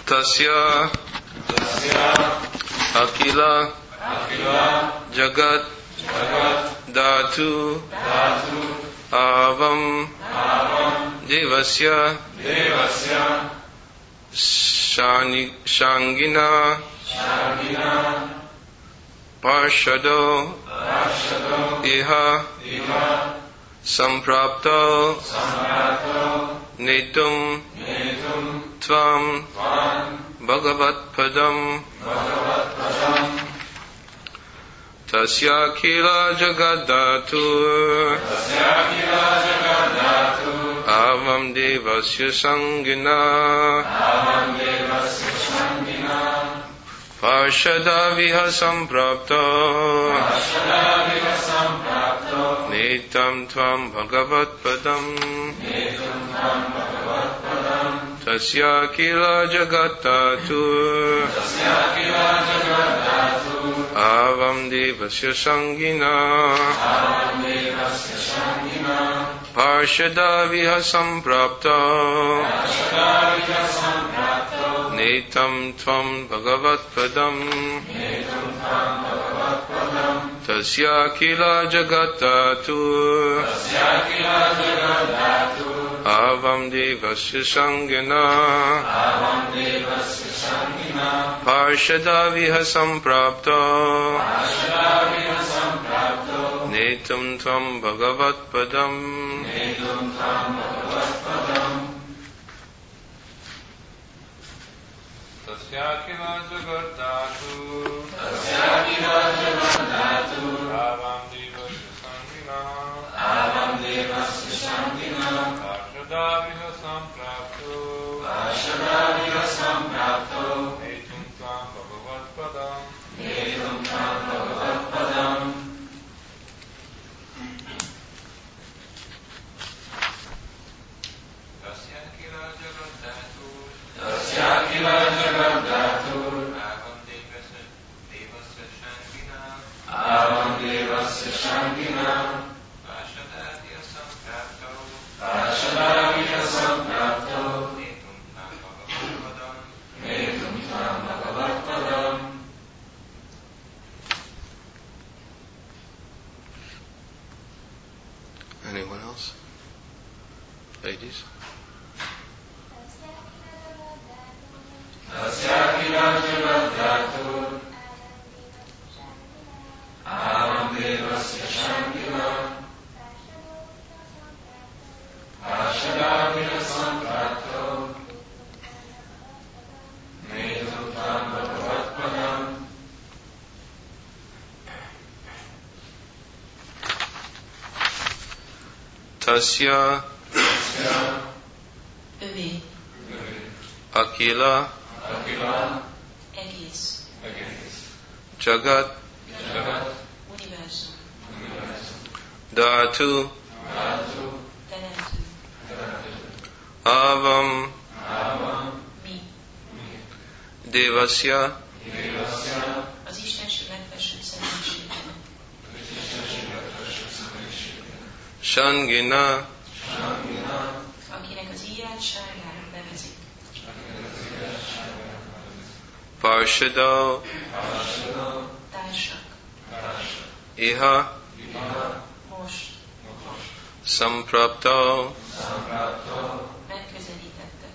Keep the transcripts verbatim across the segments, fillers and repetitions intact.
Tasya Akila Jagat Dhatu Avam Devasya Shangina Parshado Iha Samprapto Netum Tvam Bhagavat Padam Tasya Kila Jagaddatur Avam Devasya Sangina Parshada Viha Samprapto Netam Tvam Bhagavat Padam Tasya Kila Jagaddatur Avam Devasya Sangina Parshada Viha Samprapto Netam Tvam Bhagavat Padam Tasya Kila Jagaddatur Avam Devasya Sangina Parshada Viha Samprapto Netam Tvam Bhagavat Padam Tasya Kila Jagaddatur Avam Devasya Sangina Parshada Viha Samprapto Netam Tvam Bhagavat Padam Tasya Kila Jagaddatur Avam Devasya Sangina Parshada Viha Samprapto Netam Tvam Bhagavat Padam Anyone else? Ladies? Tasya Kila Jagaddatur Avam Devasya Sangina Parshada Viha Samprapto Netam Tvam Bhagavat Padam Tasya Övé Akila egész Jagat univerzum Dhatu teremtő Avam mi Devasya az Istenség legfelsőbb személyiségének Shangina akinek az írásságának nevezik Parshada társak Iha most Samprapto megközelítettek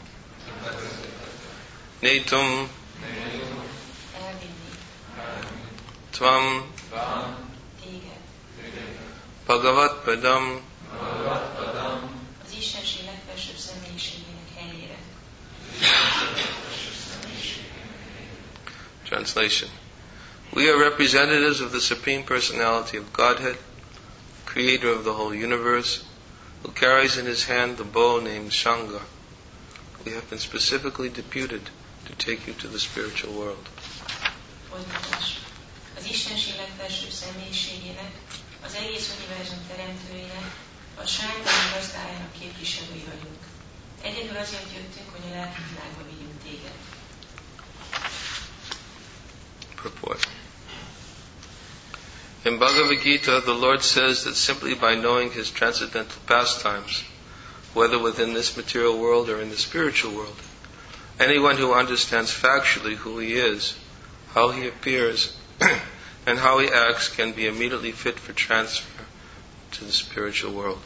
Netum elvinni Tvam téged Bhagavat Padam az Istenség legfelsőbb személyiségének helyére. Translation. We are representatives of the Supreme Personality of Godhead, Creator of the whole universe, who carries in his hand the bow named Shanga. We have been specifically deputed to take you to the spiritual world. Folytatás. Az Istenség legfelsőbb személyiségének, az egész univerzum teremtőjének, a sárgány gazdájának képviselői vagyunk. Egyedül azért jöttünk, hogy a lelki világba vigyünk téged. Purport. In Bhagavad Gita, the Lord says that simply by knowing His transcendental pastimes, whether within this material world or in the spiritual world, Anyone who understands factually who he is, how he appears, and how he acts can be immediately fit for transfer to the spiritual world.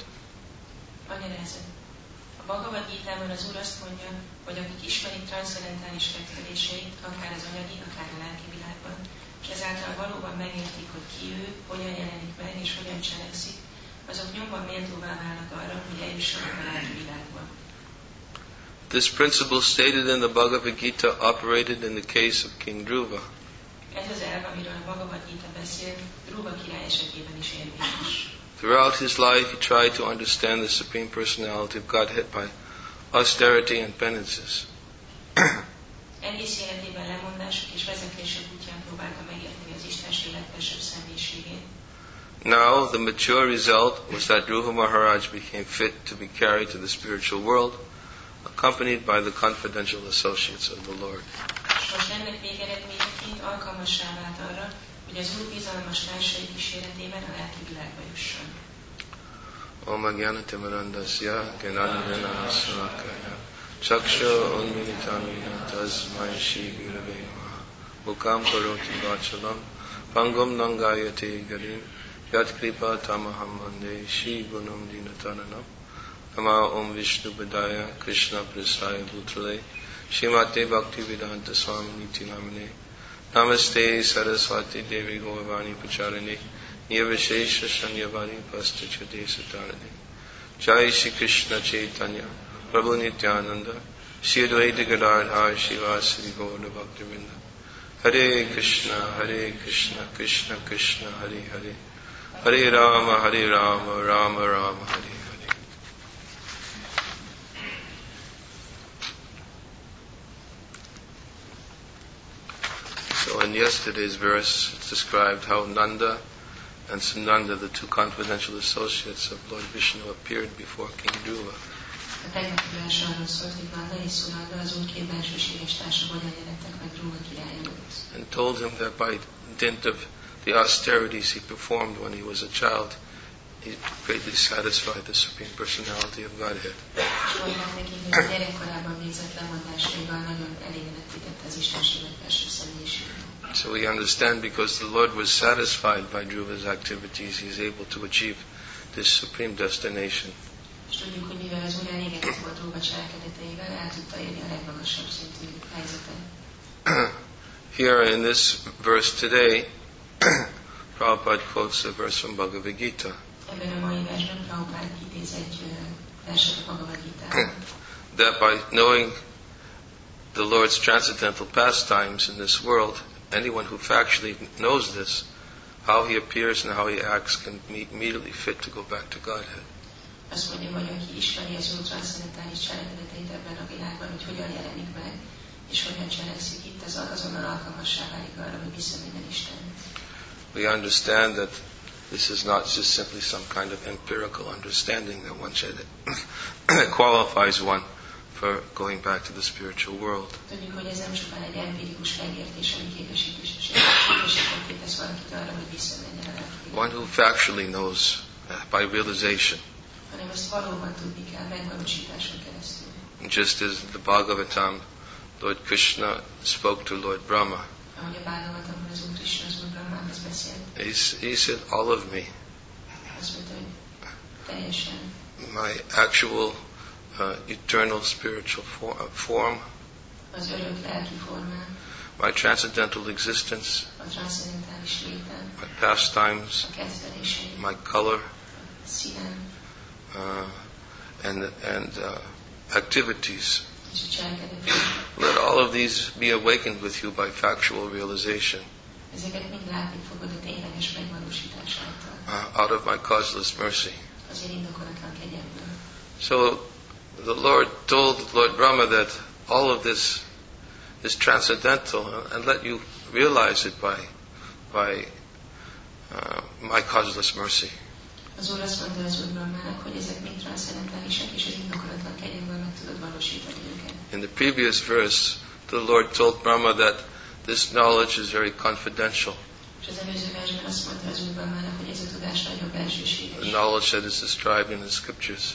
A Bhagavad Gitában az Úr azt mondja, hogy akik ismerik transzcendentális fejtődéseit, akár az anyagi, akár a lelki világban, és ezáltal valóban megértik, hogy ki ő, hogyan jelenik meg és hogyan cselekszik, azok nyomban méltóvá válnak arra, hogy eljussanak a lelki világba. This principle stated in the Bhagavad Gita operated in the case of King Dhruva. Ez az elv, amiről a Bhagavad Gita beszél, Dhruva király esetében is érvényes. Throughout his life, he tried to understand the Supreme Personality of Godhead by austerity and penances. Egész életében lemondások és vezetések útján próbálta megérteni az Istenség legfelsőbb személyiségét. Now, the mature result was that Dhruva Maharaj became fit to be carried to the spiritual world, accompanied by the confidential associates of the Lord. És most ennek végeredményeként alkalmassá vált arra, hogy az Úr bizalmas társai kíséretében a lelki világba jusson. Om Ajnana-timirandasya Gnananjana Salakaya Chaksha Unmilitamina Tasmai Shri Gurave Namaha Mukam Karoti Vachalam Pangam Nangayate Garim Yat Kripa Tamaham Mande Shri Gunam Dinatananam Nama Om Vishnu Padaya Krishna Prasaya Bhutrale Shrimate Bhaktivedanta Swami Niti Namane Namaste Saraswati Devi Govavani Pacharane Nirvishesha Shanyavari Pastachude Satarane Jai Shri Krishna Chaitanya Prabhu Nityananda Shri Advaita Gadadhar Shivasari Gaura Bhaktivinda Hare Krishna Hare Krishna Krishna Krishna Hare Hare Hare Rama Hare Rama Rama Rama Hare Hare. So in yesterday's verse it's described how Nanda and Sunanda, the two confidential associates of Lord Vishnu, appeared before King Dhruva. A tegnapi vers arról szólt, hogy Nanda és Sunanda az Úr két bensőséges társa hogyan jelentek meg Dhruva király előtt. And told him that by dint of the austerities he performed when he was a child, he greatly satisfied the Supreme Personality of Godhead. És mondták neki, hogy a gyerekkorában végzett lemondásaival nagyon elégedetítette az Istenség legfelsőbb személyiségét. So we understand because the Lord was satisfied by Dhruva's activities, he is able to achieve this supreme destination. És tudjuk, hogy mivel az Úr elégedett volt Dhruva cselekedeteivel, el tudta érni a legmagasabb szintű helyzetet. Here in this verse today, Prabhupada quotes a verse from Bhagavad Gita. Ebben a mai versben Prabhupada idéz egy verset a Bhagavad Gitában. That by knowing the Lord's transcendental pastimes in this world, anyone who factually knows this, how he appears and how he acts, can be immediately fit to go back to Godhead. Azt mondja, hogy aki ismeri az Úr transzcendentális cselekedeteit ebben a világban, hogy hogyan jelenik meg, és hogyan cselekszik itt, az azonnal alkalmassá válik arra, hogy visszamenjen Istenhez. We understand that this is not just simply some kind of empirical understanding that one should that qualifies one for going back to the spiritual world. Tudjuk, hogy ez nem csupán egy empirikus megértés, ami képesített tesz valakit arra, hogy visszamenjen a lelki. One who factually knows uh, by realization. Hanem ezt valóban tudni kell megvalósításon keresztül. Just as the Bhagavatam, Lord Krishna spoke to Lord Brahma. Ahogy a Bhagavatamban az Úr Krishna az Úr Brahmához beszélt. He said, all of me. Azt mondta, hogy teljesen. My actual uh, eternal spiritual for, uh, form. Az örök lelki formám. My transcendental existence. A transzcendentális létem. My pastimes. A kezdeléseim. My color. A színem. Uh, and and uh, activities. És a cselekedeteim. Let all of these be awakened with you by factual realization. Ezeket mind látni fogod a tényleges megvalósítás által. Uh, out of my causeless mercy. Az én indokolatlan kegyelmből. So the Lord told Lord Brahma that all of this is transcendental, and let you realize it by by uh, my causeless mercy. Az Úr azt mondta az Úr Brahmának, hogy ezek mind transzcendentálisak, és az indokolatlan kegyelmből meg tudod valósítani őket. In the previous verse, the Lord told Brahma that this knowledge is very confidential. És az előző versben azt mondta az Úr Brahmának, hogy ez a tudás nagyon belsőséges. The knowledge that is described in the scriptures.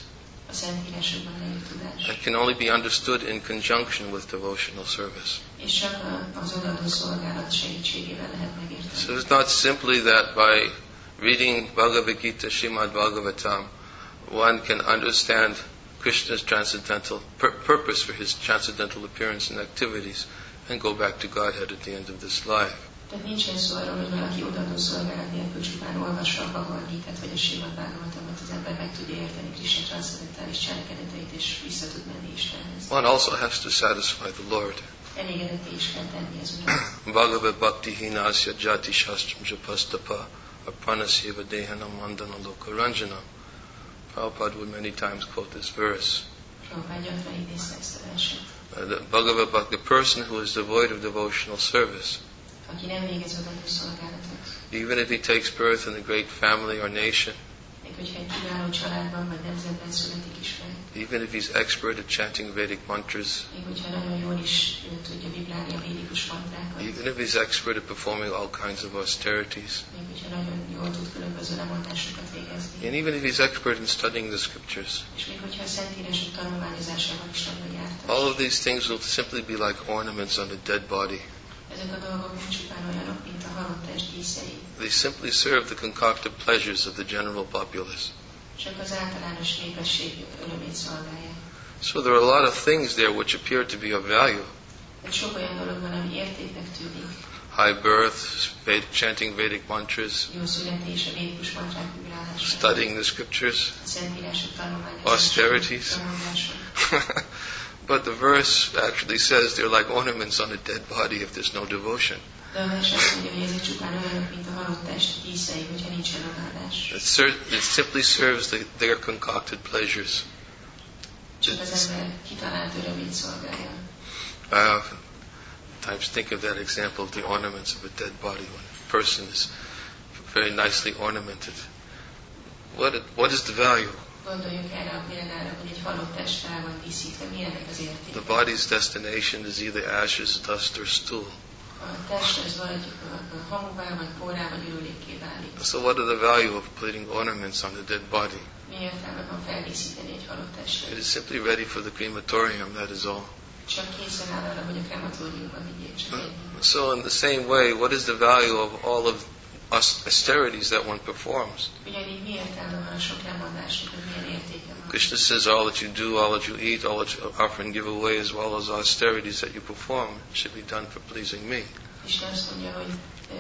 a Szentírásokban leírt tudás. That can only be understood in conjunction with devotional service. És csak az odaadó szolgálat segítségével lehet megérteni. So it's not simply that by reading Bhagavad Gita, Srimad Bhagavatam, one can understand Krishna's transcendental pur- purpose for his transcendental appearance and activities and go back to Godhead at the end of this life. Tehát nincsen szó arról, hogy valaki odaadó szolgálat nélkül csupán olvassa a Bhagavad Gitát vagy a Srimad Bhagavatamot, az ember meg tudja érteni Krishna transzendentális cselekedeteit és vissza tud menni Istenhez. One also has to satisfy the Lord. Elégedetté is kell tenni az Urat. Bhagavad Bhakti Hinasya Jati Shastram Japastapa Apranaseva Dehanam Mandana Loka Ranjana. Prabhupada would many times quote this verse. Prabhupada gyakran idézte ezt a verset. Uh, the Bhagavad Bhakti, the person who is devoid of devotional service, Aki nem végez odaadó szolgálatot, even if he takes birth in a great family or nation, még hogyha egy kiváló családban vagy nemzetben születik is meg, even if he's expert at chanting Vedic mantras, még hogyha nagyon jól is ő tudja vibrálni a védikus mantrákat, even if he's expert at performing all kinds of austerities, még hogyha nagyon jól tud különböző lemondásokat végezni, and even if he's expert in studying the scriptures, és még hogyha a Szentírások tanulmányozásával is nagyon jártas. all of these things will simply be like ornaments on a dead body. Ezek a dolgok nem csupán olyanok, mint a halott test díszei, They simply serve the concocted pleasures of the general populace. csak az általános népesség örömét szolgálják. So there are a lot of things there which appear to be of value. De sok olyan dolog van, ami értéknek tűnik. High birth, Ved- chanting Vedic mantras, Jó születés, a védikus mantrák vibrálása, studying the scriptures, a Szentírások tanulmányozása, austerities. tanulmányok. But the verse actually says they're like ornaments on a dead body if there's no devotion. De a vers azt mondja, hogy ezek csupán olyanok, mint a halott test díszei, hogyha nincsen odaadás. It, ser- it simply serves the, their concocted pleasures. Csak az ember kitalált örömét szolgálja. I oftentimes think of that example of the ornaments of a dead body when a person is very nicely ornamented. What, what is the value? Gondoljunk erre a példára, hogy egy halott test fel van díszítve, mi ennek az értéke? The body's destination is either ashes, dust, or stool. A test az vagy hamuvá, vagy porrá, vagy ürülékké válik. So what are the value of putting ornaments on a dead body? Mi értelme van feldíszíteni egy halott It testet? is simply ready for the crematorium, that is all. Csak készen áll arra, hogy a krematóriumba vigyék, csak egy. So in the same way, what is the value of all of aus- austerities that one performs? Ugyanígy mi értelme van a sok lemondásnak, hogy milyen értéke van? Krishna says all that you do, all that you eat, all that you offer and give away, as well as austerities that you perform, should be done for pleasing me. Isten azt mondja, hogy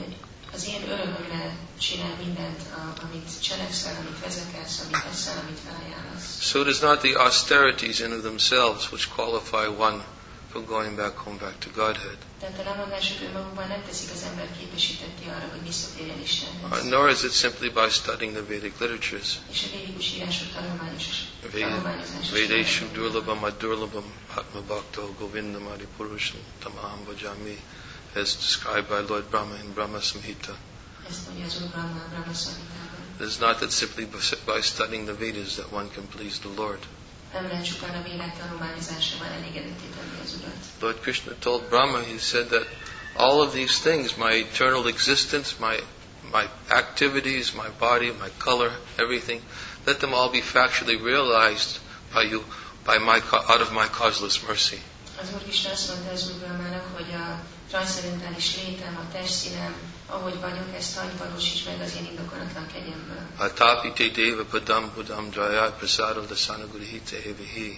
az én örömömre csinál mindent, amit cselekszel, amit vezekelsz, amit eszel, amit felajánlasz. So it is not the austerities in of themselves which qualify one for going back home, back to Godhead. Tehát a lemondások önmagukban nem teszik az ember képesítetté arra, hogy visszatérjen Istenhez. Uh, nor is it simply by studying the Vedic literatures. És a védikus írások tanulmányos, Ved- tanulmányozása. Vedeshu durlabam adurlabam atma bhakto govindam adipurusham tamaham vajami, as described by Lord Brahma in Brahma Samhita. Ezt mondja az Úr Brahma, Brahma Samhitában. It is not that simply by studying the Vedas that one can please the Lord. Nem lehet csupán a védák tanulmányozásával elégedetté tenni az Urat. Lord Krishna told Brahma, he said that all of these things, my eternal existence, my my activities, my body, my color, everything, let them all be factually realized by you, by my out of my causeless mercy. Az Úr Krishna azt mondta az Úr Brahmának, hogy a transzcendentális létem, a testszínem, ahogy vagyok, ezt hagyd valósíts meg az én indokolatlan kegyemből. Atapi te deva padam budam jaya prasada lasana gurihite evihi,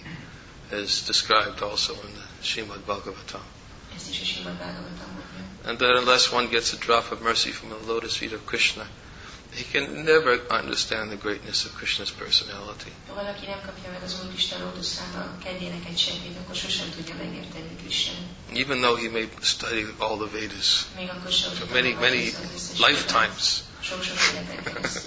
as described also in the Srimad Bhagavatam. Ezt is a Srimad Bhagavatam mondja. And that unless one gets a drop of mercy from the lotus feet of Krishna, he can never understand the greatness of Krishna's personality. Ha valaki nem kapja meg az Úr Krishna lótuszába kedvének egy cseppét, akkor sosem tudja megérteni Krishnát. Even though he may study all the Vedas Még akkor sem, for many, many lifetimes, sok-sok életen keresztül.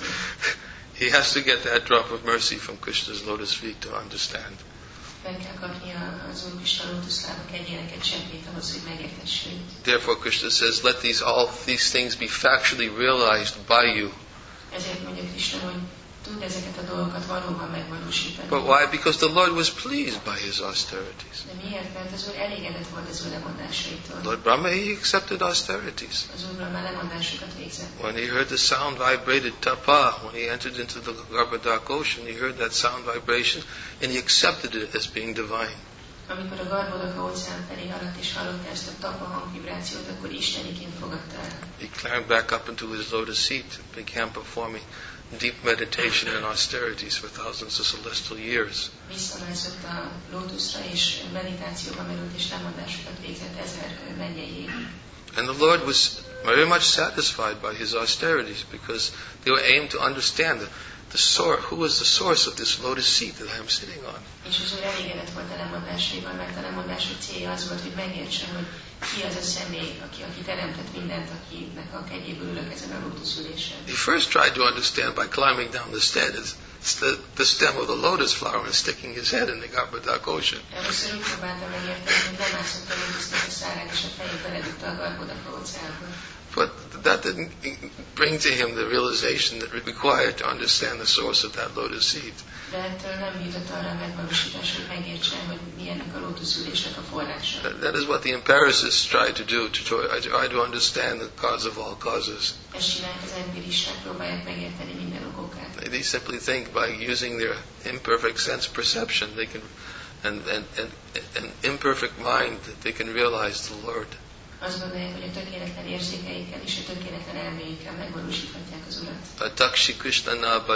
he has to get that drop of mercy from Krishna's lotus feet to understand. Meg kell kapnia az Úr Krishna lótuszlába kedvének egy cseppét ahhoz, hogy megértesse őt. Therefore Krishna says, let these all these things be factually realized by you. Ezért mondja Krishna, hogy tud ezeket a dolgokat valóban megvalósítani. But why? Because the Lord was pleased by his austerities. De miért? Mert az Úr elégedett volt az ő lemondásaitól. Lord Brahma, he accepted austerities. Az Úr Brahma lemondásokat végzett. When he heard the sound vibrated tapa, when he entered into the Garbhodak ocean, he heard that sound vibration and he accepted it as being divine. Amikor a Garbhodaka óceán felé haladt és hallotta ezt a tapa hangvibrációt, akkor isteniként fogadta el. He climbed back up into his lotus seat, began performing deep meditation and austerities for thousands of celestial years. Visszamászott a lótuszra és meditációba merült és lemondásokat végzett ezer mennyei évig. And the Lord was very much satisfied by his austerities because they were aimed to understand the, the source, who is the source of this lotus seat that I am sitting on. És az Úr elégedett volt a lemondásaival, mert a lemondások célja az volt, hogy megértse, hogy ki az a személy, aki, aki teremtett mindent, akinek a kegyéből ülök ezen a lótuszülésen. He first tried to understand by climbing down the stem, the, the stem of the lotus flower and sticking his head in the Garbhodak ocean. Először úgy próbálta megérteni, hogy lemászott a lótusznak a szárán, és a fejét beledugta a Garbhodaka óceánba. But that didn't bring to him the realization that it required to understand the source of that lotus seed. De ettől nem jutott arra a megvalósítás, hogy megértsen, hogy milyennek a lótuszülésnek a forrása. That, that is what the empiricists try to do, to try, try to understand the cause of all causes. Ezt csinálják az empiristák, próbálják megérteni minden okokát. They simply think by using their imperfect sense perception, they can, and, and, and, and imperfect mind, that they can realize the Lord. Azt gondolják, hogy a tökéletlen érzékeikkel és a tökéletlen elméikkel megvalósíthatják az Urat. Atakshi Krishna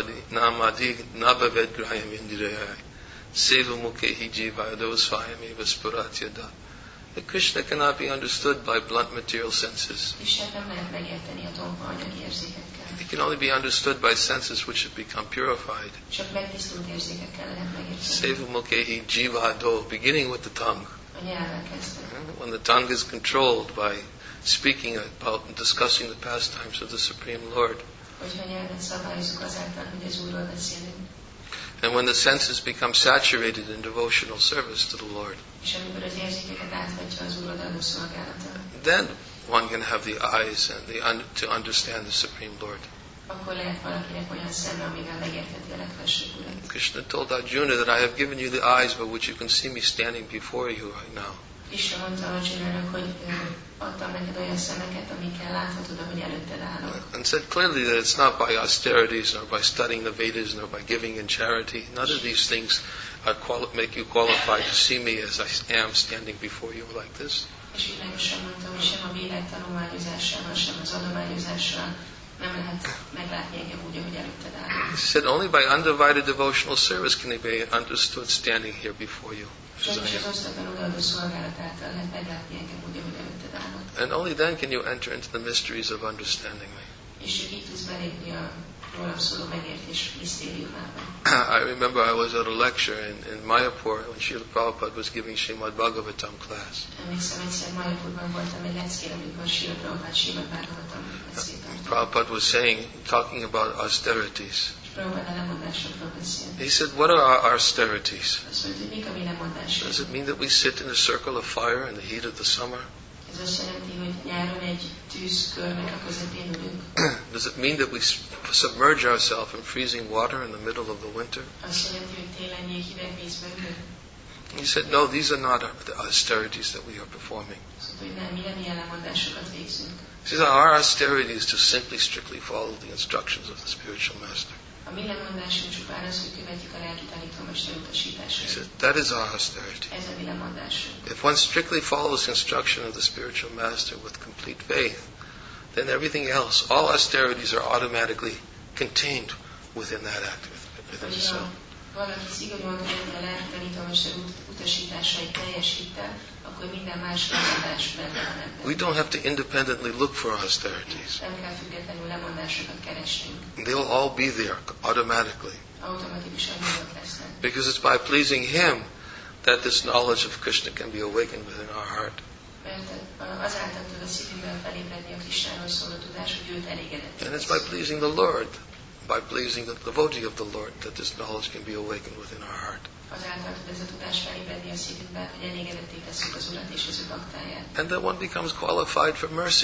namadi nabavedrayam indirayai seva mukhehi jivadosvayam eva spuratyada. Krishna cannot be understood by blunt material senses. Istent nem lehet megérteni a tompa anyagi érzékekkel. It can only be understood by senses which have become purified. Csak megtisztult érzékekkel lehet megérteni. Seva mukhehi jivado, beginning with the tongue. A nyelven kezdve. When the tongue is controlled by speaking about and discussing the pastimes of the Supreme Lord. Hogyha nyelven szabályozunk azáltal, hogy az Úrról beszélünk. And when the senses become saturated in devotional service to the Lord. És amikor az érzékeket áthatja az Úrod adó szolgálata. Then one can have the eyes and the un- to understand the Supreme Lord. Akkor lehet valakinek olyan szeme, amivel megértheti a legfelsőbb Urat. Krishna told Arjuna that I have given you the eyes by which you can see me standing before you right now. Krishna mondta Arjunának, hogy adtam neked olyan szemeket, amikkel láthatod, ahogy előtted állok. And said clearly that it's not by austerities nor by studying the Vedas nor by giving in charity. None of these things are quali- make you qualified to see me as I am standing before you like this. És világosan mondta, hogy sem a védek tanulmányozásával, sem az adományozással nem lehet meglátni engem úgy, ahogy előtted állok. He said only by undivided devotional service can it be understood standing here before you. Csak is az osztatlan odaadó szolgálat által lehet meglátni engem úgy, ahogy előtted állok. And only then can you enter into the mysteries of understanding me. És csak így tudsz belépni a rólam szóló megértés misztériumába. I remember I was at a lecture in, in Mayapur when Srila Prabhupada was giving Srimad Bhagavatam class. Emlékszem, egyszer Mayapurban voltam egy leckén, amikor Srila Prabhupada Srimad Bhagavatam leckét tartott. Prabhupada was saying, talking about austerities. És Prabhupada lemondásokról beszélt. He said, what are our austerities? Azt mondta, hogy mik a mi lemondások? Does it mean that we sit in a circle of fire in the heat of the summer? Ez azt jelenti, hogy nyáron egy tűzkörnek a közepén ülünk. Does it mean that we submerge ourselves in freezing water in the middle of the winter? Azt jelenti, hogy télen jéghideg vízben ülünk. He said, no, these are not the austerities that we are performing. Azt mondta, hogy nem, mi nem ilyen lemondásokat végzünk. He says, our austerity is to simply strictly follow the instructions of the spiritual master. A mi lemondásunk csupán az, hogy követjük a lelki tanítómester He utasításait. said, that is our austerity. Ez a mi lemondásunk. If one strictly follows the instruction of the spiritual master with complete faith, then everything else, all austerities are automatically contained within that act, within the self. Valaki szigorúan követi a lelki tanítómester utasításait teljesítte, akkor minden más lemondás benne van ebben. We don't have to independently look for austerities. Nem kell függetlenül lemondásokat keresnünk. They'll all be there automatically. Automatikusan nyugodt lesznek. Because it's by pleasing Him that this knowledge of Krishna can be awakened within our heart. Mert azáltal tud a szívünkben felébredni a Krisnáról szóló tudás, hogy őt elégedett. And it's by pleasing the Lord, by pleasing the devotee of the Lord, that this knowledge can be awakened within our heart. Azáltal tud ez a tudás felébredni a szívünkben, hogy elégedetté tesszük az Urat és az ő baktáját. And then one becomes qualified for mercy.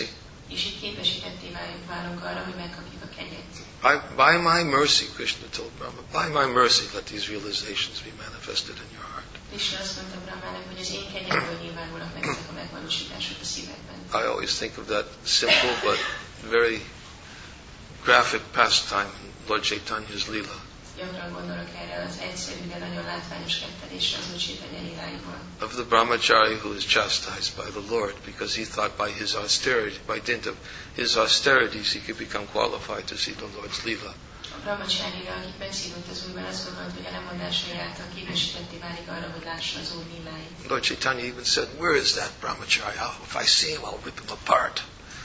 És itt képesítetté válunk arra, hogy megkapjuk a kegyet. By, by my mercy, Krishna told Brahma, by my mercy let these realizations be manifested in your heart. Krishna azt mondta Brahmának, hogy az én kegyemből nyilvánulnak meg ezek a megvalósítások a szívedben. I always think of that simple but very graphic pastime in Lord Chaitanya's Leela. Gyakran gondolok erre az egyszerű, de nagyon látványos kettelésre az Úr Chaitanya líláiból. Of the brahmachari who is chastised by the Lord because he thought by his austerity, by dint of his austerities, he could become qualified to see the Lord's Leela. A brahmacharira, akit megszívott az Úrban, azt gondolt, hogy a lemondásai által képesítetté válik arra, hogy lássa az Úr líláit. Lord Chaitanya even said, "Where is that brahmachari? Oh, if I see him, I'll rip him apart."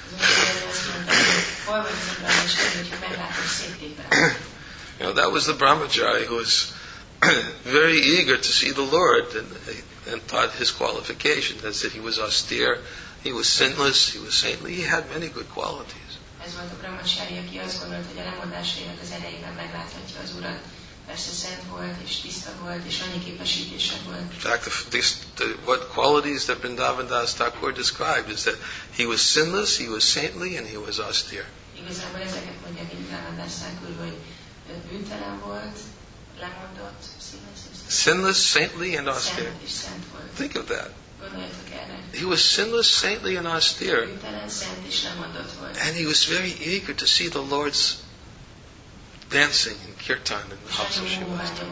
You know, that was the brahmachari who was very eager to see the Lord and, and thought his qualifications, as that he was austere, he was sinless, he was saintly, he had many good qualities. Ez volt a brahmachari, aki azt gondolt, hogy a lemondásainak az erejében megláthatja az Urat. Persze szent volt, és tiszta volt, és annyi képesítése volt. In fact, the, this, the, what qualities that Vrindavan Das Thakur described is that he was sinless, he was saintly, and he was austere. Igazából ezeket mondja Vrindavan Das Thakur, hogy bűntelen volt, lemondott, sinless, saintly, and austere. Szent és szent volt. Think of that. Gondoljatok erre. He was sinless, saintly, and austere. Bűntelen, szent és lemondott volt. And he was very eager to see the Lord's dancing in kirtan in the house of Shivastaka.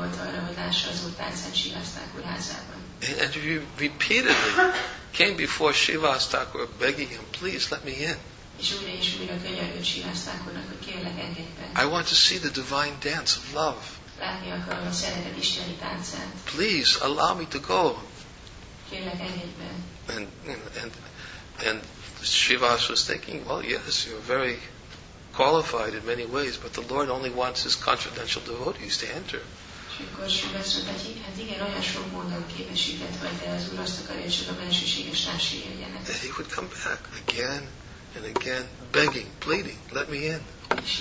And, and he repeatedly came before Shivastaka begging him, "Please let me in. I want to see the divine dance of love. Please allow me to go." And, and, and, and Shivas was thinking, well, yes, you're very qualified in many ways, but the Lord only wants his confidential devotees to enter. And he would come back again and again, begging, pleading, "Let me in."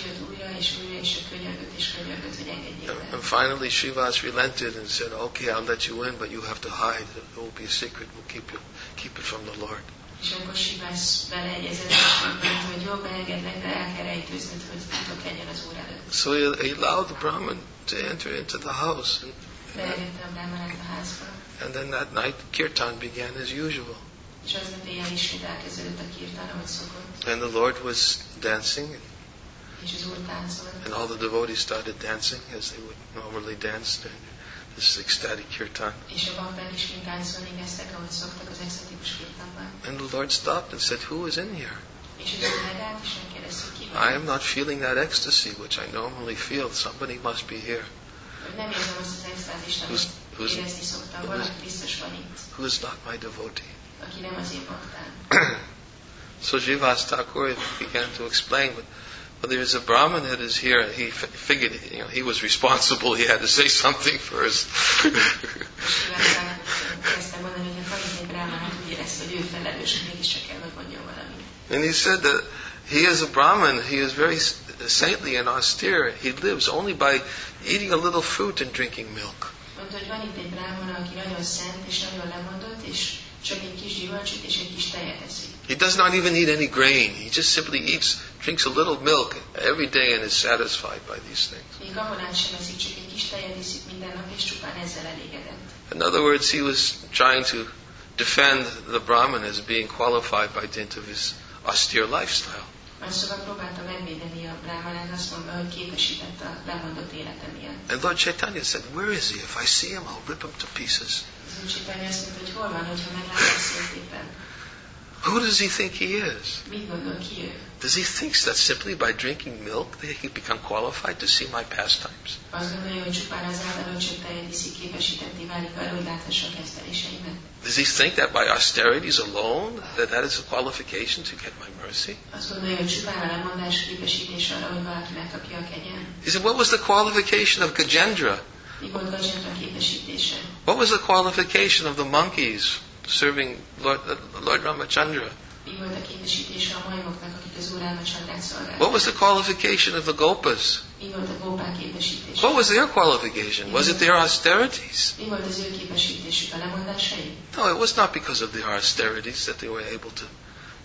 And finally Shivas relented and said, "Okay, I'll let you in, but you have to hide. It will be a secret. We'll keep it, keep it from the Lord." És akkor Shivas beleegyezett, és mondta, hogy jó, beengednek, de el kell rejtőznöd, hogy titok legyen az Úr előtt. So he, he allowed the Brahmin to enter into the house. And, Beengedte a Brahmanát a házba. and then that night, kirtan began as usual. És aznap éjjel ismét elkezdődött a kirtan, ahogy szokott. And the Lord was dancing, És az Úr táncolt. and all the devotees started dancing as they would normally dance during this ecstatic kirtan. És a bakták is mind táncolni kezdtek, ahogy szoktak az extatikus kirtanban. And the Lord stopped and said, "Who is in here? És az Úr megállt, és megkérdezte, ki van. I am not feeling that ecstasy which I normally feel. Somebody must be here. Hogy nem érzem azt az extázist, amit Who's- érezni szoktam. Valaki biztos van itt, Who is not my devotee?" aki nem az én baktám. So Shivas Thakur began to explain, but well, there is a Brahmin that is here. He f- figured, you know, he was responsible. He had to say something first. And he said that he is a Brahmin. He is very saintly and austere. He lives only by eating a little fruit and drinking milk. Mondta, hogy van itt egy bráhmana, aki nagyon szent és nagyon lemondott, és csak egy kis gyümölcsöt és egy kis tejet eszik. He does not even eat any grain. He just simply eats, drinks a little milk every day and is satisfied by these things. Még gabonát sem eszik, csak egy kis tejet iszik minden nap, és csupán ezzel elégedett. In other words, he was trying to defend the Brahmin as being qualified by dint of his austere lifestyle. Más szóval próbálta megvédeni a bráhmanát, azt mondta, hogy képesített a lemondott élete miatt. And Lord Chaitanya said, "Where is he? If I see him, I'll rip him to pieces." Az Úr Chaitanya azt mondta, hogy hol van, hogyha meglátom szépen. Who does he think he is? Mit gondol ki ő? Does he think that simply by drinking milk that he can become qualified to see my pastimes? Azt gondolja, hogy csupán azáltal, hogy csak tejet iszik, képesítetté válik arra, hogy láthassa a kezdeléseimet. Does he think that by austerities alone, that that is a qualification to get my mercy? Azt gondolja, hogy csupán a lemondás képesítés arra, hogy valaki megkapja a kegyelmet. He said, what was the qualification of Gajendra? Mi volt Gajendra képesítése? What was the qualification of the monkeys serving Lord, uh, Lord Ramachandra? Mi volt a képesítése a majmoknak, akik az Úr Ramachandrát szolgálták? What was the qualification of the Gopas? Mi volt a gópák képesítése? What was their qualification? Was it their austerities? Mi volt az ő képesítésük, a lemondásai? No, it was not because of their austerities that they were able to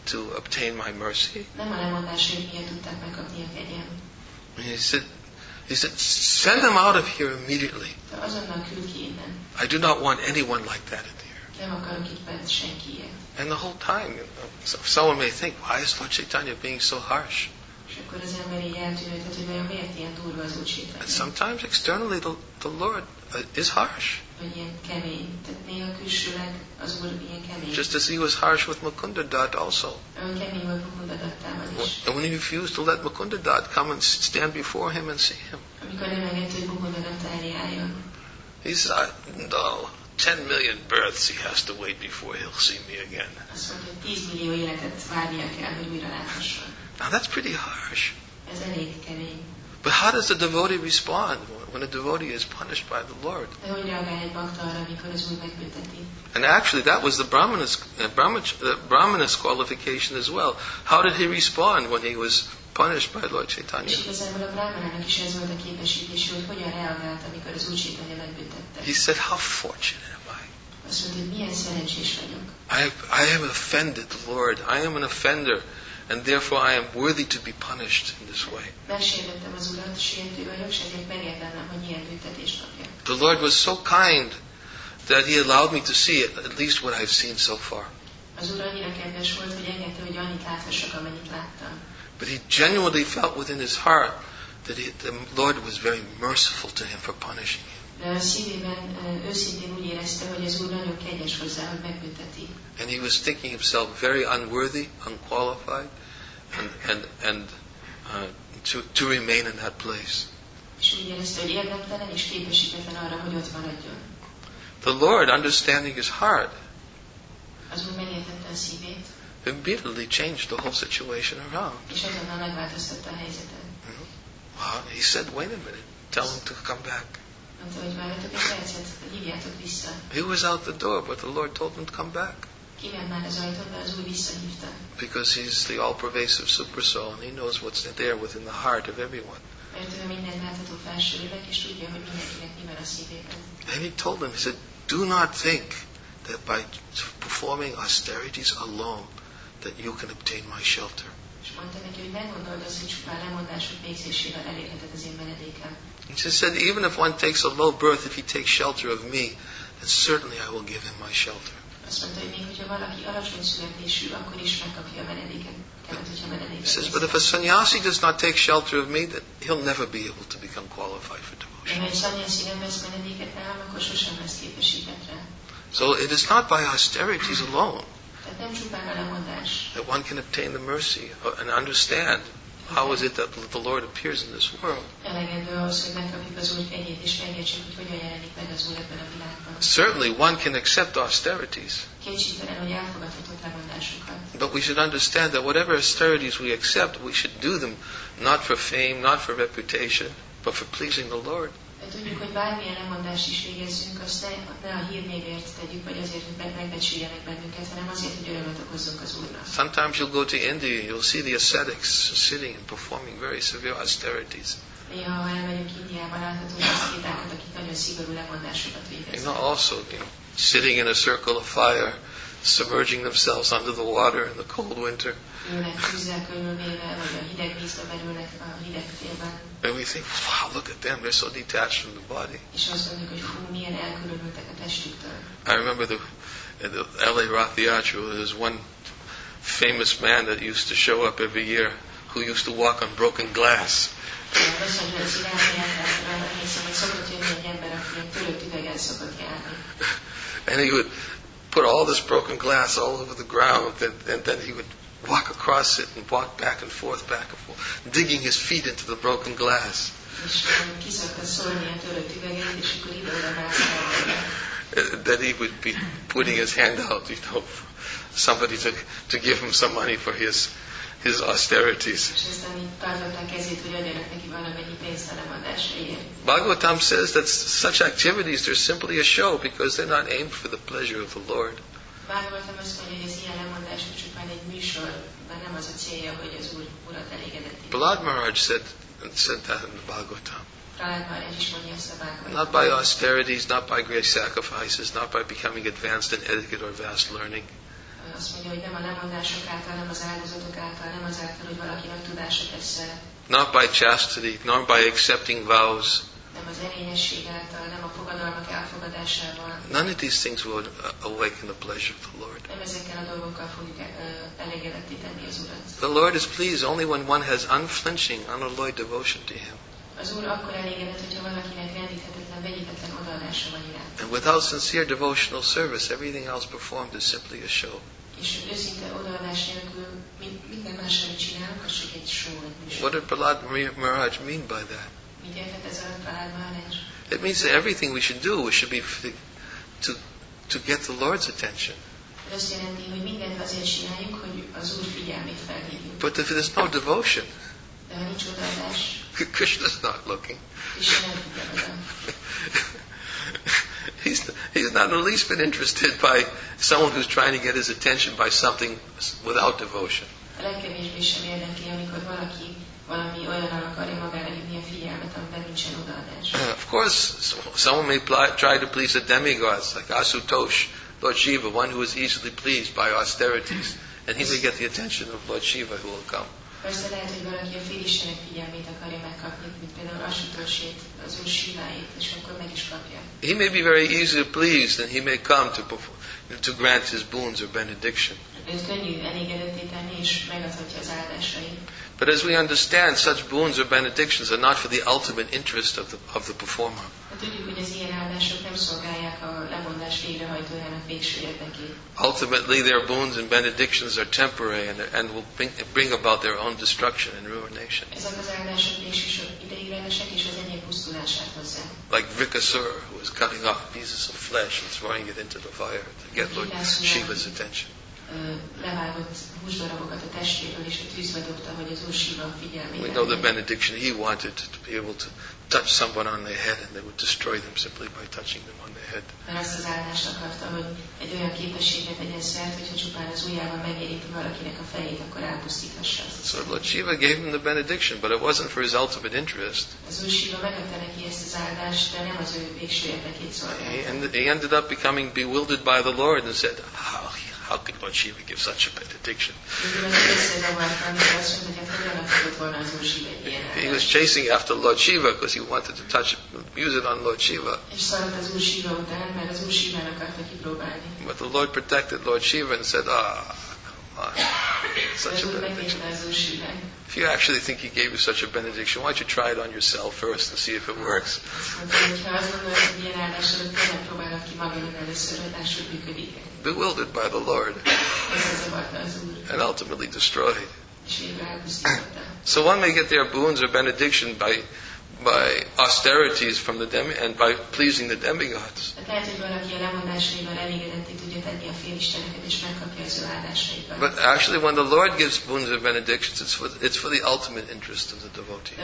to obtain my mercy? Nem a lemondásai miatt tudták megkapni a kegyelm. And he said, he said, send them out of here immediately. De azonnal küld ki innen. I do not want anyone like that in here. Nem akarok itt bent senki ilyet. And the whole time, you know, so someone may think, why is Lord Chaitanya being so harsh? És akkor az ember így eltűnődhet, hogy vajon miért ilyen durva az Úr Chaitanya? And sometimes externally the, the Lord uh, is harsh. Hogy ilyen kemény. Tehát néha külsőleg az Úr ilyen kemény. Just as he was harsh with Mukunda Dat also. Olyan kemény volt Mukunda Dattával is. And when he refused to let Mukunda Dat come and stand before him and see him. Amikor nem engedte, hogy Mukunda Datta elé álljon. He said, no, ten million births he has to wait before he'll see me again. Azt mondta, hogy tíz millió életet várnia kell, hogy újra láthasson. Now that's pretty harsh. Ez elég kemény. But how does the devotee respond when a devotee is punished by the Lord? De hogy reagál egy bakta arra, amikor az Úr megbünteti? And actually that was the Brahmana's, uh, Brahmach, the Brahmana's qualification as well. How did he respond when he was punished by Lord Chaitanya? És igazából a Brahmanának is ez volt a képesítés, hogy hogyan reagált, amikor az Úr Chaitanya megbüntette. He said, how fortunate am I? Azt mondta, hogy milyen szerencsés vagyok. I, I am offended the Lord. I am an offender. And therefore I am worthy to be punished in this way. Megsértettem az Urat, sértő vagyok, és ezért megérdemlem, hogy ilyen büntetést kapjak. The Lord was so kind that He allowed me to see it, at least what I've seen so far. Az Úr annyira kedves volt, hogy engedte, hogy annyit láthassak, amennyit láttam. But he genuinely felt within his heart that he, the Lord was very merciful to him for punishing him. De a szívében őszintén úgy érezte, hogy az Úr nagyon kegyes hozzá, hogy megbünteti. And he was thinking himself very unworthy, unqualified, and and and uh, to to remain in that place. És úgy érezte, hogy érdemtelen és képesítetlen arra, hogy ott maradjon. The Lord, understanding his heart, Az Úr megértette a szívét, immediately changed the whole situation around. és azonnal megváltoztatta a helyzetet. Well, he said, "Wait a minute, tell him to come back." Mondta, hogy várjatok egy percet, hívjátok vissza. He was out the door, but the Lord told him to come back. Kiment már az ajtót, de az Úr visszahívta. Because he's the all-pervasive supersoul, and he knows what's there within the heart of everyone. Mert ő mindent látható felső lélek, és tudja, hogy mindenkinek mi van a szívében. And he told him, he said, do not think that by performing austerities alone that you can obtain my shelter. És mondta neki, hogy ne gondold azt, hogy csupán lemondások végzésével elérheted az én menedékem. He said, even if one takes a low birth, if he takes shelter of me, then certainly I will give him my shelter. Azt mondta, hogy még hogyha valaki alacsony születésű, akkor is megkapja a menedéket. Hogyha menedéket. He says, but if a sannyasi does not take shelter of me, then he'll never be able to become qualified for De devotion. ha egy szanyászi nem vesz menedéket nálam, akkor sosem lesz képesített rá. So it is not by austerities alone Tehát nem csupán a lemondás. that one can obtain the mercy and understand how is it that the Lord appears in this world. Elegendő ahhoz, hogy megkapjuk az Úr kegyét, és megértsük, hogy hogyan jelenik meg az Úr ebben a világban. Certainly one can accept austerities, Kétségtelen, hogy elfogadhatott lemondásokat. but we should understand that whatever austerities we accept, we should do them not for fame, not for reputation, but for pleasing the Lord. De tudjuk, hogy bármilyen lemondást is végezzünk, azt ne, ne a hírnévért tegyük, vagy azért, hogy megbecsüljenek bennünket, hanem azért, hogy örömet okozzunk az Úrnak. Sometimes you'll go to India, you'll see the ascetics sitting and performing very severe austerities. Néha, ha elmegyünk Indiába, láthatunk aszkétákat, akik nagyon szigorú lemondásokat You végeznek. know, also, you know, sitting in a circle of fire, submerging themselves under the water in the cold winter. Ülnek tűzzel körülvéve, vagy a hideg vízbe merülnek a hideg télben. And we think, wow, look at them, they're so detached from the body. És azt mondjuk, hogy hú, milyen elkülönültek a testüktől. I remember the, the L A Rath Yatra, there was one famous man that used to show up every year who used to walk on broken glass. Los Angeles-i rádiátára emlékszem, hogy szokott jönni egy ember, aki ilyen törött üveggel szokott járni. And he would put all this broken glass all over the ground, and, and then he would walk across it and walk back and forth, back and forth, digging his feet into the broken glass. És ki szokta szólni a törött üvegeit, és akkor ide-oda mászkálni. Then he would be putting his hand out, you know, for somebody to, to give him some money for his his austerities. És aztán így tartották kezét, hogy adjanak neki valamennyi pénzt a lemondásaiért. Bhagavatam says that such activities, they're simply a show because they're not aimed for the pleasure of the Lord. Bhagavatam azt mondja, hogy az ilyen lemondások csupán egy műsor, mert nem az a célja, hogy az Úr Urat elégedeti. Prahlad Maharaj said, said that in the Bhagavatam. Prahlad Maharaj is mondja ezt a Bhagavatam. Not by austerities, not by great sacrifices, not by becoming advanced in etiquette or vast learning. azt mondja, hogy nem a lemondások által, nem az áldozatok által, nem azáltal, hogy valaki nagy tudása tesz, not by chastity, nor by accepting vows. nem az erényesség által, nem a fogadalmak elfogadásával. None of these things will awaken the pleasure of the Lord. Nem ezekkel a dolgokkal fogjuk elégedetté tenni az Urat. The Lord is pleased only when one has unflinching, unalloyed devotion to Him. Az Úr akkor elégedett, hogyha valakinek rendíthetetlen, vegyítetlen odaadása van iránt. And without sincere devotional service, everything else performed is simply a show. És őszinte odaadás nélkül minden más, amit csinálunk, az csak egy show. What did Prahlad Maharaj mean by that? Mit értett ez alatt Prahlad Maharaj? It means that everything we should do, we should be to to get the Lord's attention. Ez azt jelenti, hogy mindent azért csináljuk, hogy az Úr figyelmét felhívjuk. But if there's no devotion, de ha nincs odaadás, Krishna's not looking. Krishna nem figyel oda. He's, he's not in the least bit interested by someone who's trying to get his attention by something without devotion. A legkevésbé sem érdekli, amikor valaki valami olyanra akarja magára hívni a figyelmet, amiben nincsen odaadás. Uh, of course, someone may pl- try to please the demigods, like Asutosh, Lord Shiva, one who is easily pleased by austerities, and he may get the attention of Lord Shiva who will come. Persze lehet, hogy valaki a félistenek figyelmét akarja megkapni, mint például Asutosét, az Úr Shiváit, és akkor meg is kapja. He may be very easily pleased, and he may come to perform, to grant his boons or benediction. Őt könnyű elégedetté tenni, és megadhatja az áldásait. But as we understand, such boons or benedictions are not for the ultimate interest of the, of the performer. Tudjuk, hogy az ilyen áldások nem szolgálják a lemondás végrehajtójának végső érdekét. Ultimately, their boons and benedictions are temporary and, and will bring, bring about their own destruction and ruination. Ezek az áldások végső ideiglenesek, és az enyém pusztulását hozzák. Like Vikasura, who was cutting off pieces of flesh and throwing it into the fire to get Lord Shiva's attention. Levágott húsdarabokat a testéről, és a tűzbe dobta, hogy az Úr Shiva figyelmét. We know the benediction he wanted to be able to touch someone on the head and they would destroy them simply by touching them on the head. Mert azt az áldást akarta, hogy egy olyan képességet tegyen szert, hogyha csupán az ujjával megérinti valakinek a fejét, akkor elpusztíthassa. So Lord Shiva gave him the benediction, but it wasn't for his ultimate interest. Az Úr Shiva megadta neki ezt az áldást, de nem az ő végső érdekét szolgálta. He ended up becoming bewildered by the Lord and said, how, how could Lord Shiva give such a benediction? He was chasing after Lord Shiva because he wanted to touch it, use it on Lord Shiva. But the Lord protected Lord Shiva and said, ah, come on, such a benediction. If you actually think he gave you such a benediction, why don't you try it on yourself first and see if it works? Bewildered by the Lord and ultimately destroyed. So one may get their boons or benediction by by austerities from the demi and by pleasing the demigods. But actually, when the Lord gives boons or benedictions, it's for it's for the ultimate interest of the devotee.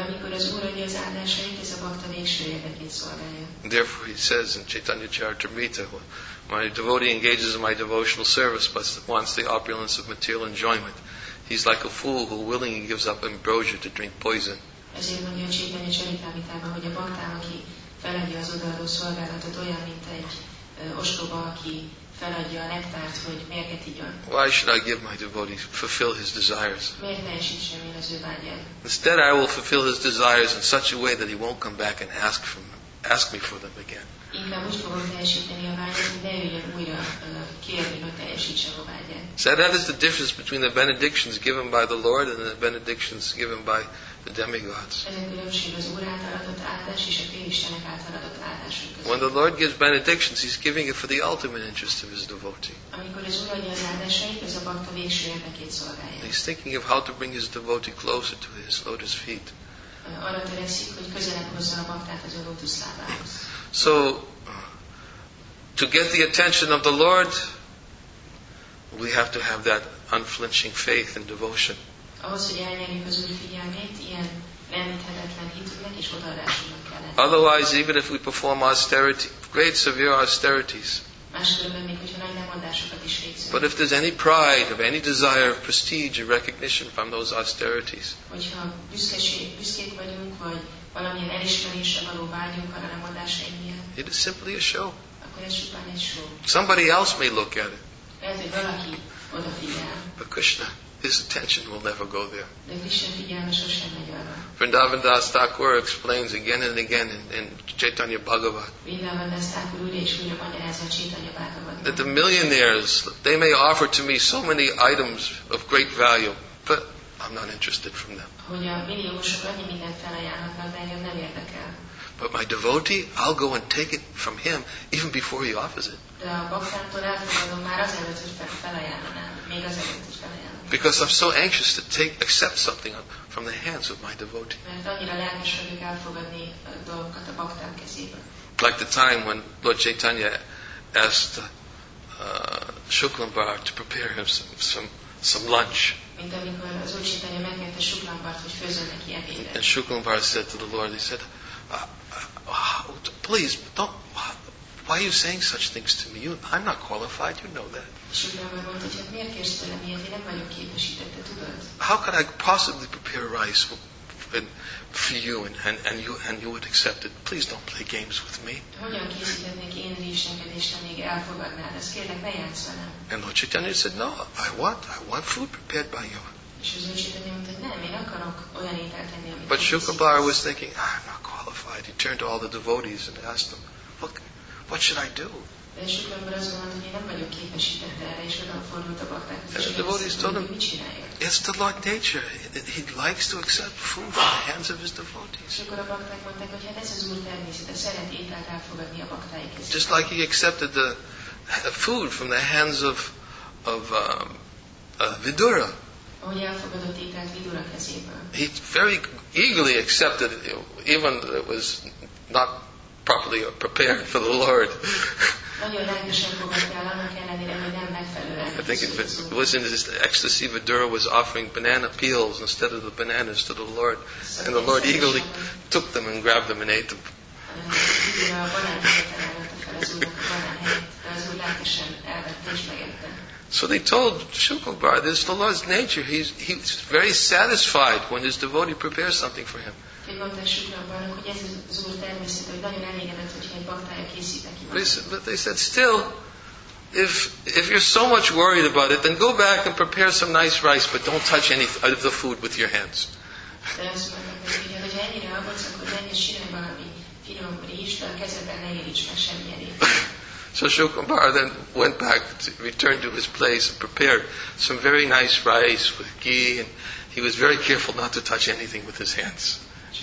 Therefore, he says in Chaitanya Charitamrita, my devotee engages in my devotional service but wants the opulence of material enjoyment. He's like a fool who willingly gives up ambrosia to drink poison. Ezért mondja a Chaitanya Charitamritában, hogy a baktám, aki feladja az odaadó szolgálatot, olyan, mint egy ö, ostoba, aki feladja a nektárt, hogy mérget igyon. Why should I give my devotee fulfill his desires? Miért teljesítsem én az ő vágyát? Instead, I will fulfill his desires in such a way that he won't come back and ask from ask me for them again. Inkább úgy fogom teljesíteni a vágyat, hogy ne jöjjön újra uh, kérni, hogy teljesítsem a vágyát. So that is the difference between the benedictions given by the Lord and the benedictions given by the demigods. Ez a különbség az Úr által adott áldás és a félistenek által adott áldások között. When the Lord gives benedictions, He's giving it for the ultimate interest of His devotee. Amikor az Úr adja az áldásait, ez a bakta végső érdekét szolgálja. He's thinking of how to bring His devotee closer to His lotus feet. Arra törekszik, hogy közelebb hozza a baktát az ő lótuszlábához. So, to get the attention of the Lord, we have to have that unflinching faith and devotion. Ahhoz, hogy elnyerjük az Úr figyelmét, ilyen rendíthetetlen hitünknek és odaadásunknak kell lenni. Otherwise, even if we perform austerity, great severe austerities, máskülönben még, hogyha nagy lemondásokat is végzünk. but if there's any pride, of any desire of prestige or recognition from those austerities, hogyha büszkeség, büszkék vagyunk, vagy valamilyen elismerésre való vágyunk a lemondásaink miatt, it is simply a show. akkor ez csupán egy show. Somebody else may look at it. Lehet, hogy valaki odafigyel. But Krishna, his attention will never go there. De Krishna figyelme sosem megy arra. Vrindavan Das Thakur explains again and again in, in Chaitanya Bhagavat Vrindavan Das Thakur újra és újra magyarázza a Chaitanya Bhagavatban. that the millionaires, they may offer to me so many items of great value, but I'm not interested from them. Hogy a milliómosok annyi mindent felajánlhatnak, de engem nem érdekel. But my devotee, I'll go and take it from him even before he offers it. De a baktámtól elfogadom már azelőtt, hogy felajánlanám, még azelőtt, hogy felajánlanám. Because I'm so anxious to take, accept something from the hands of my devotee. Mert annyira lelkes vagyok elfogadni a dolgokat a baktám kezéből. Like the time when Lord Chaitanya asked uh, Shuklambar to prepare him some, some, some lunch. Mint amikor az Úr Chaitanya megkérte Suklambart, hogy főzzön neki ebédet. And Shuklambar said to the Lord, he said, uh, uh, please, don't, why are you saying such things to me? You, I'm not qualified, you know that. Shuklambar mondta, hogy hát miért kérsz tőlem ilyet, én nem vagyok képesített, te tudod. How could I possibly prepare rice for, for you and, and, and you and you would accept it? Please don't play games with me. Hogyan készíthetnék én rizs neked, és te még elfogadnád? Ezt kérlek, ne játsz velem. And Lord Chaitanya said, no, I want, I want food prepared by you. És az Úr Chaitanya mondta, hogy nem, én akarok olyan ételt tenni, amit But Shuklambar was thinking, ah, I'm not qualified. He turned to all the devotees and asked them, look, what should I do? De Shuklambar azt mondta, hogy én nem vagyok képesített erre, és oda fordult a baktákhoz, And és the devotees told him, mit csináljak? it's the Lord nature. He likes to accept food from the hands of his devotees. És akkor a bakták mondták, hogy hát ez az Úr természete, szeret ételt elfogadni a baktái kezéből. Just like he accepted the food from the hands of, of um, uh, Vidura. Ahogy elfogadott ételt Vidura kezéből. He very eagerly accepted it, even though it was not properly prepared for the Lord. Nagyon lelkesen fogadta el, annak ellenére, hogy nem megfelelően. I think it was in his ecstasy, Vidura was offering banana peels instead of the bananas to the Lord. And the Lord eagerly took them and grabbed them and ate them. Vidura a banánfélet ajánlotta fel az Úrnak a banán helyett, de az Úr lelkesen elvette és megette. So they told Shuklambar, this is the Lord's nature. He's, he's very satisfied when his devotee prepares something for him. But they said, still, if if you're so much worried about it, then go back and prepare some nice rice, but don't touch any of the food with your hands. So Shuklambar then went back, to, returned to his place and prepared some very nice rice with ghee, and he was very careful not to touch anything with his hands.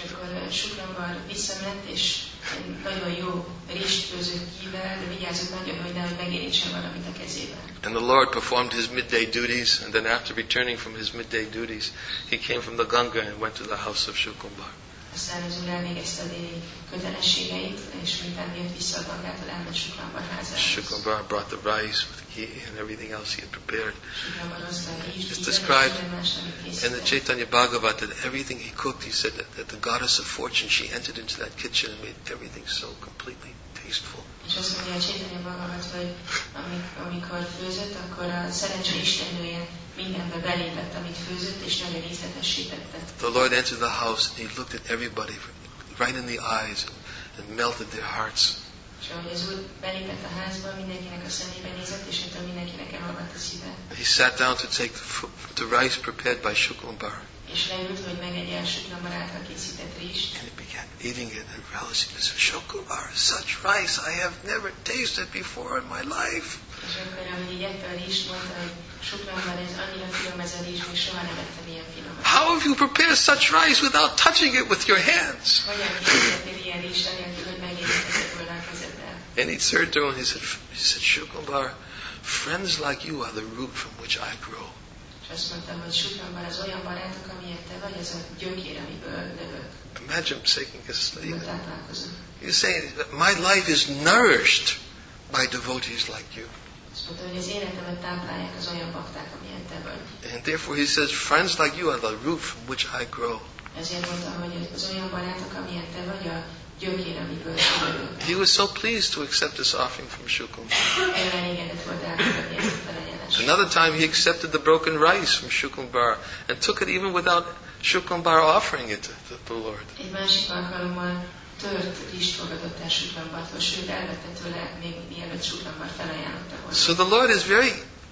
And the Lord performed his midday duties, and then after returning from his midday duties, he came from the Ganga and went to the house of Shuklambar. Aztán az Úr elvégezte a déli kötelességeit, és miután jött vissza a Gangától, elment Shuklambar házához. Shuklambar brought the rice with ghee and everything else he had prepared. Shuklambar hozta a rizst, It's described in the Chaitanya Bhagavat that everything he cooked, he said that, that the goddess of fortune, she entered into that kitchen and made everything so completely tasteful. És azt mondja a Chaitanya Bhagavat, hogy amikor főzött, akkor a szerencse istennője mindenbe belépett, amit főzött, és nagyon ízletessé tette. The Lord entered the house and he looked at everybody right in the eyes and melted their hearts. És ahogy az Úr belépett a házba, mindenkinek a szemébe nézett, és ettől mindenkinek elolvadt a szíve. He sat down to take the, food, the rice prepared by Shuklambar. És leült, hogy megegye a Shuklambar által készített rizst. And he began eating it and relishing it. Shuklambar, such rice I have never tasted before in my life. És akkor, ahogy így ette a rizst, mondta, hogy Shuklambar, ez annyira finom ez a rizs, még soha nem ettem ilyen finomat. How have you prepared such rice without touching it with your hands? Hogyan készítettél ilyen rizst, anélkül, hogy megérintetted volna a kezeddel? And he turned to him and he said, he said, Shuklambar, friends like you are the root from which I grow. És azt mondtam, hogy Shuklambar, az olyan barátok, amilyen te vagy, ez a gyökér, amiből növök. Imagine taking a slave. Táplálkozom. He's saying, my life is nourished by devotees like you. Azt mondta, hogy az életemet táplálják az olyan bakták, amilyen te vagy. And therefore he says, friends like you are the root from which I grow. Ezért mondta, hogy az olyan barátok, amilyen te vagy, a gyökér, amiből növök. He was so pleased to accept this offering from Shuklambar. Nagyon elégedett volt elfogadni ezt a felajánlást. Another time he accepted the broken rice from Shuklambar and took it even without Shuklambar offering it to the Lord. Egy másik alkalommal tört rizst fogadott el Shuklambartól, sőt elvette tőle még mielőtt Shuklambar felajánlotta volna. So the Lord is very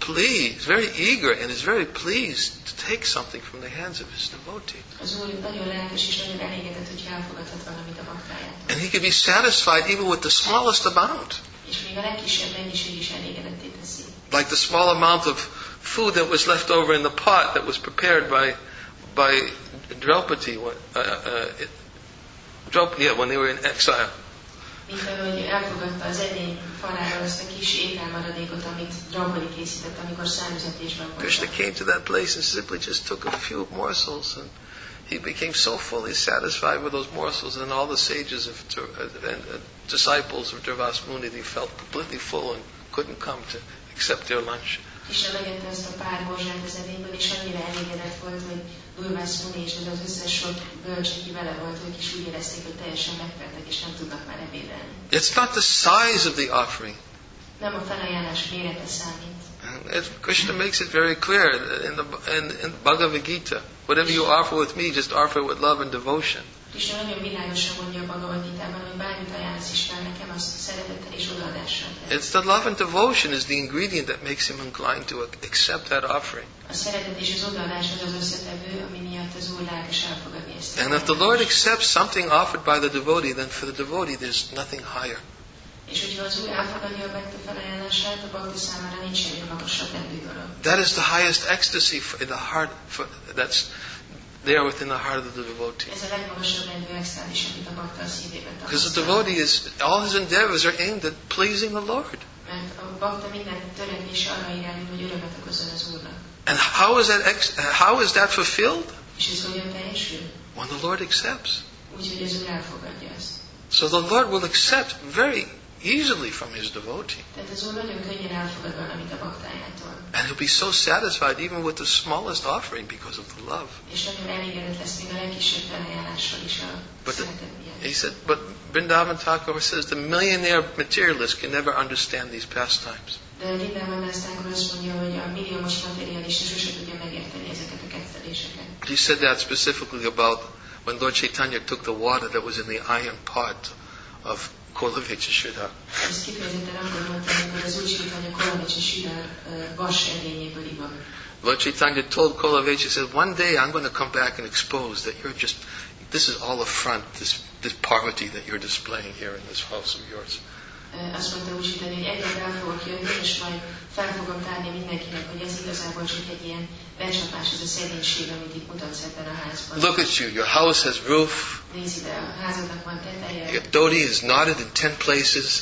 pleased, very eager, and is very pleased to take something from the hands of his devotee. Az Úr nagyon lelkes és nagyon elégedett, hogy elfogadhat valamit a baktájától. And he can be satisfied even with the smallest amount. És még a legkisebb mennyiség is elégedetté teszi. Like the small amount of food that was left over in the pot that was prepared by by Draupadi, uh, uh, it, Draupadi, yeah, when they were in exile. Mint ahogy elfogadta az edény faláról azt a kis ételmaradékot, amit Draupadi készített, amikor számüzetésben volt. Krishna came to that place and simply just took a few morsels, and he became so fully satisfied with those morsels, and all the sages of, and uh, disciples of Durvas Muni, they felt completely full and couldn't come to accept their lunch. Krishna megette azt a pár morzsát az edényből, és annyira elégedett volt, hogy Durvas Muni és az összes sok bölcs, aki vele volt, ők is úgy érezték, hogy teljesen megteltek, és nem tudnak már ebédelni. It's not the size of the offering. Nem a felajánlás mérete számít. It, Krishna makes it very clear in the in, in Bhagavad Gita. Whatever you offer with me, just offer with love and devotion. Krishna nagyon világosan mondja a Bhagavad Gitában, hogy bármit ajánlasz Isten nekem, azt szeretettel és odaadással. It's the love and devotion is the ingredient that makes him inclined to accept that offering. A szeretet és az odaadás az az összetevő, ami miatt az Úr lelkes elfogadni ezt. And if the Lord accepts something offered by the devotee, then for the devotee there's nothing higher. És hogyha az Úr elfogadja a bakta felajánlását, a bakta számára nincs semmi magasabb rendű dolog. That is the highest ecstasy for, in the heart for, that's there within the heart of the devotee. Ez a legmagasabb rendű extázis, amit a bakta a szívében tapasztal. Because the devotee is, all his endeavors are aimed at pleasing the Lord. Mert a bakta minden törekvése arra irányul, hogy örömet okozzon az Úrnak. And how is that ex, how is that fulfilled? És ez hogyan teljesül? When the Lord accepts. Úgy, hogy az Úr elfogadja ezt. So the Lord will accept very easily from his devotee. Tehát az Úr nagyon könnyen elfogad valamit a baktájától. And he'll be so satisfied even with the smallest offering because of the love. És nagyon elégedett lesz még a legkisebb felajánlással is a szeretet miatt. He said, but Vrindavan Thakur says the millionaire materialist can never understand these pastimes. De Vrindavan Thakur azt mondja, hogy a milliómos materialista sose tudja megérteni ezeket a ketteléseket. He said that specifically about when Lord Chaitanya took the water that was in the iron pot of Kolaveccha Sridhar. Ezt kifejezetten akkor mondta, amikor az Úr Chaitanya Kolaveccha Sridhar vas edényéből ivott. Lord Chaitanya told Kolaveccha, said, one day I'm going to come back and expose that you're just, this is all a front, this, this poverty that you're displaying here in this house of yours. Azt mondta Úr Chaitanya, hogy egyre el fogok jönni, és majd fel fogom tárni mindenkinek, hogy ez igazából csak egy ilyen becsapás, ez a szegénység, amit itt mutatsz ebben a házban. Look at you, your house has roof. Nézd ide, a házadnak van teteje. Your dhoti is knotted in ten places.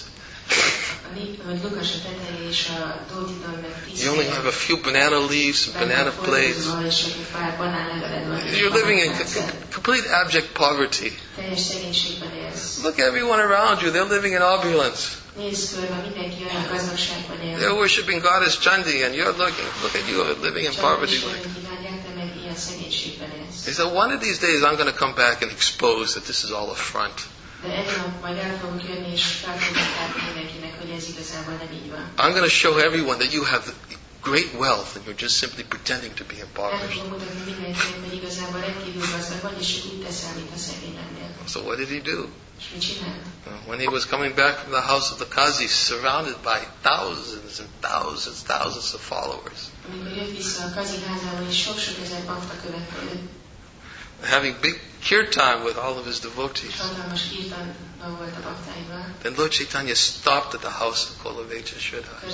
A nép, vagy lukas a teteje, és a dhotidon meg tíz. You only have a few banana leaves, some banana plates. You're living in complete abject poverty. Teljes szegénységben élsz. Look at everyone around you, they're living in opulence. Nézd körbe, mindenki olyan gazdagságban él. They're worshipping Goddess Chandi, and you're looking, look at you living in poverty. He said, one of these days I'm going to come back and expose that this is all a front. I'm going to show everyone that you have great wealth and you're just simply pretending to be impoverished. So what did he do? When he was coming back from the house of the Qazi, surrounded by thousands and thousands, thousands of followers, having big kirtan with all of his devotees, then Lord Chaitanya stopped at the house of Kolaveccha Sridhar.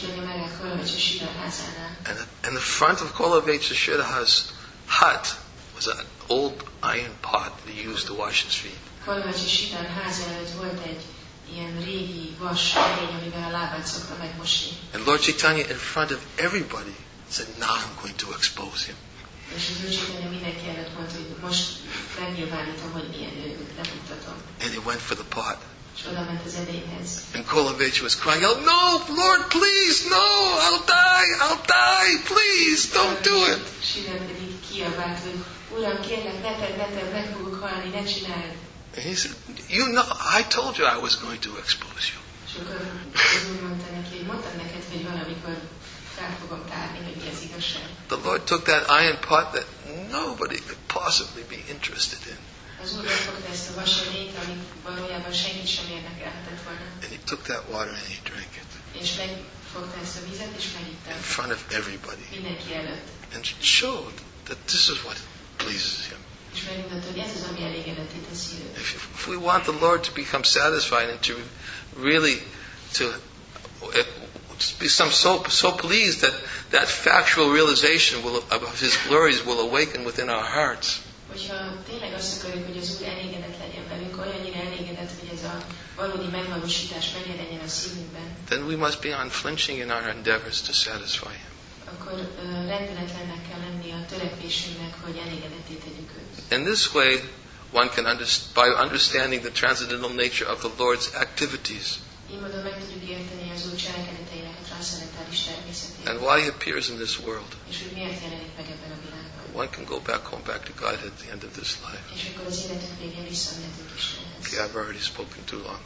And in the front of Kolaveccha Sridhar's hut was an old iron pot that he used to wash his feet. Kolaveccha Sridhar háza előtt volt egy ilyen régi vas erény, amivel a lábát szokta megmosni. And Lord Chaitanya in front of everybody said, now I'm going to expose him. És az Úr Chaitanya mindenki előtt mondta, hogy most megnyilvánítom, hogy milyen ő, bemutatom. And he went for the pot. És oda ment az edényhez. And Kolaveccha was crying out, no, Lord, please, no, I'll die, I'll die, please, don't do it. Sridhar pedig kiabált, hogy Uram, kérlek, ne tedd, ne tedd, meg fogok halni, ne csináld. And he said, you know, I told you I was going to expose you. És akkor az Úr mondta neki, hogy mondtam neked, hogy valamikor fel fogom tárni, hogy mi az igazság. The Lord took that iron pot that nobody could possibly be interested in. Az Úr megfogta ezt a vasedényt, amit valójában senkit sem érdekelhetett volna. And he took that water and he drank it. És fogta ezt a vizet, és megitta. In front of everybody. Mindenki előtt. And showed that this is what pleases him. És megmutatta, hogy ez az, ami elégedetté teszi őt. If, if we want the Lord to become satisfied and to really to become so so pleased that that factual realization will, of His glories will awaken within our hearts. Hogyha tényleg azt akarjuk, hogy az Úr elégedett legyen velünk, olyannyira elégedett, hogy ez a valódi megvalósítás megjelenjen a szívünkben, then we must be unflinching in our endeavors to satisfy Him. akkor uh, rendületlennek kell lenni a törekvésünknek, hogy elégedetté tegyük őt. In this way, one can understand, by understanding the transcendental nature of the Lord's activities, így módon meg tudjuk érteni az Úr cselekedeteinek a transzcendentális természetét. and why He appears in this world. És hogy miért jelenik meg ebben a világban. One can go back home, back to God at the end of this life. És akkor az életünk végén visszamehetünk Istenhez. Okay, I've already spoken too long.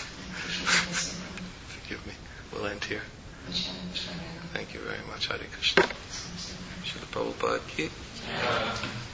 Forgive me. We'll end here. Thank you very much. Hare Krishna. Srila Prabhupada ki.